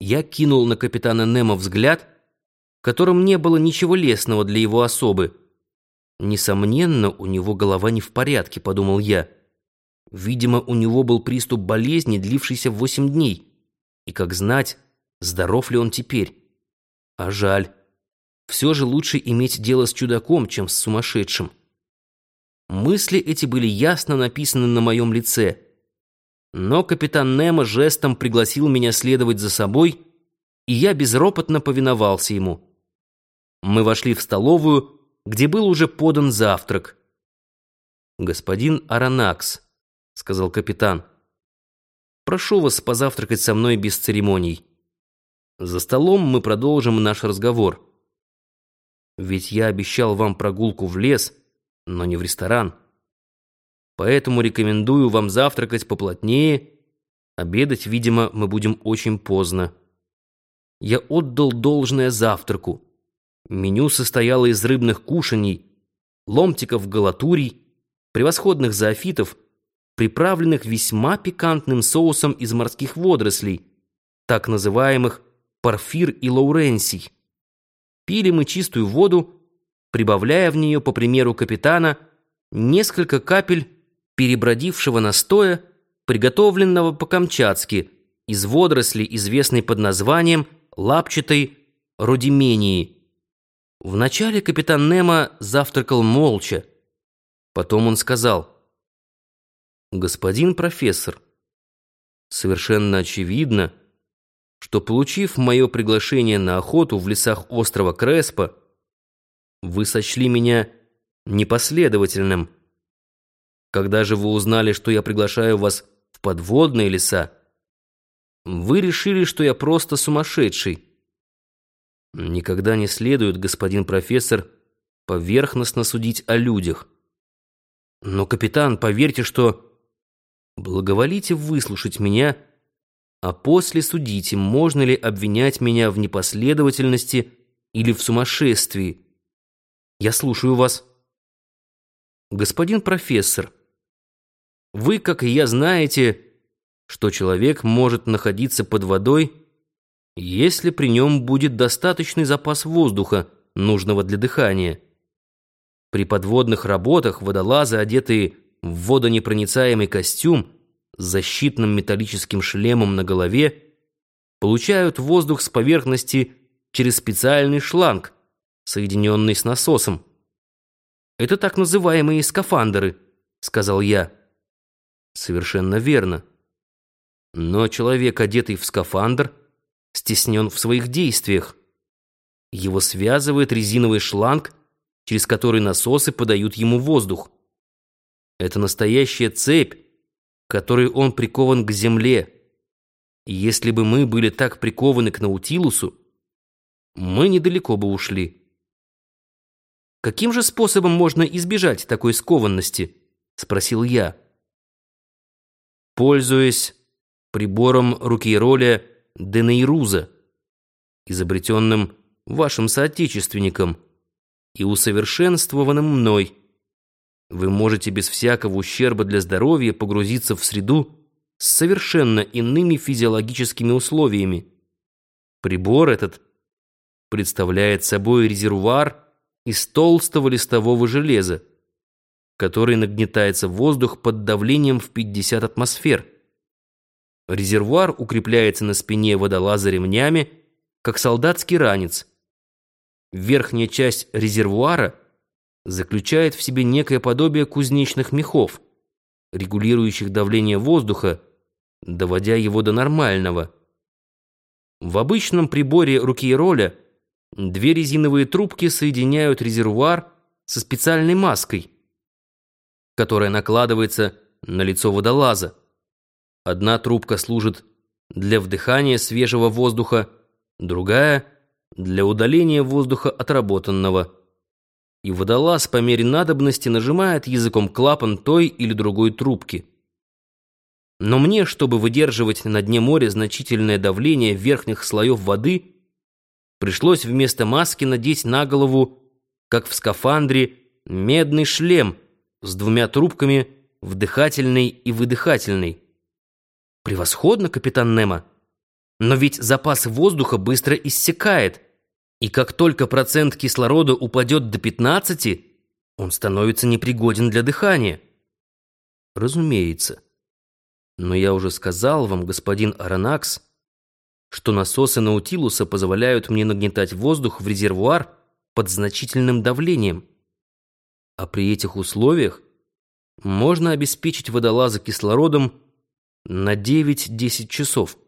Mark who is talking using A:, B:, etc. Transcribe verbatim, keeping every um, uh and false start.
A: Я кинул на капитана Немо взгляд, в котором не было ничего лестного для его особы. «Несомненно, у него голова не в порядке», — подумал я. Видимо, у него был приступ болезни, длившийся восемь дней. И, как знать, здоров ли он теперь? А жаль. Все же лучше иметь дело с чудаком, чем с сумасшедшим. Мысли эти были ясно написаны на моем лице. Но капитан Немо жестом пригласил меня следовать за собой, и я безропотно повиновался ему. Мы вошли в столовую, где был уже подан завтрак. «Господин Аронакс», — сказал капитан, — «прошу вас позавтракать со мной без церемоний. За столом мы продолжим наш разговор. Ведь я обещал вам прогулку в лес, но не в ресторан. Поэтому рекомендую вам завтракать поплотнее. Обедать, видимо, мы будем очень поздно». Я отдал должное завтраку. Меню состояло из рыбных кушаний, ломтиков галатурий, превосходных зоофитов, приправленных весьма пикантным соусом из морских водорослей, так называемых порфир и лауренсий. Пили мы чистую воду, прибавляя в нее, по примеру капитана, несколько капель перебродившего настоя, приготовленного по-камчатски, из водорослей, известной под названием лапчатой родимении. Вначале капитан Немо завтракал молча. Потом он сказал: «Господин профессор, совершенно очевидно, что, получив мое приглашение на охоту в лесах острова Креспо, вы сочли меня непоследовательным. Когда же вы узнали, что я приглашаю вас в подводные леса, вы решили, что я просто сумасшедший. Никогда не следует, господин профессор, поверхностно судить о людях. Но, капитан, поверьте, что... Благоволите выслушать меня, а после судите, можно ли обвинять меня в непоследовательности или в сумасшествии. Я слушаю вас. Господин профессор, вы, как и я, знаете, что человек может находиться под водой, если при нем будет достаточный запас воздуха, нужного для дыхания. При подводных работах водолазы, одетые в водонепроницаемый костюм с защитным металлическим шлемом на голове, получают воздух с поверхности через специальный шланг, соединенный с насосом. «Это так называемые скафандры», — сказал я. «Совершенно верно. Но человек, одетый в скафандр, стеснен в своих действиях. Его связывает резиновый шланг, через который насосы подают ему воздух. Это настоящая цепь, которой он прикован к земле. И если бы мы были так прикованы к Наутилусу, мы недалеко бы ушли». «Каким же способом можно избежать такой скованности?» — спросил я. «Пользуясь прибором Рукейроля де Нейруза, изобретенным вашим соотечественником и усовершенствованным мной, вы можете без всякого ущерба для здоровья погрузиться в среду с совершенно иными физиологическими условиями. Прибор этот представляет собой резервуар из толстого листового железа, который нагнетается в воздух под давлением в пятьдесят атмосфер. Резервуар укрепляется на спине водолаза ремнями, как солдатский ранец. Верхняя часть резервуара заключает в себе некое подобие кузнечных мехов, регулирующих давление воздуха, доводя его до нормального. В обычном приборе Рукейроля две резиновые трубки соединяют резервуар со специальной маской, которая накладывается на лицо водолаза. Одна трубка служит для вдыхания свежего воздуха, другая — для удаления воздуха отработанного. И водолаз по мере надобности нажимает языком клапан той или другой трубки. Но мне, чтобы выдерживать на дне моря значительное давление верхних слоев воды, пришлось вместо маски надеть на голову, как в скафандре, медный шлем с двумя трубками, вдыхательной и выдыхательной. «Превосходно, капитан Немо! Но ведь запас воздуха быстро иссякает, и как только процент кислорода упадет до пятнадцати, он становится непригоден для дыхания. Разумеется. Но я уже сказал вам, господин Аронакс, что насосы Наутилуса позволяют мне нагнетать воздух в резервуар под значительным давлением. А при этих условиях можно обеспечить водолаза кислородом на девять-десять часов.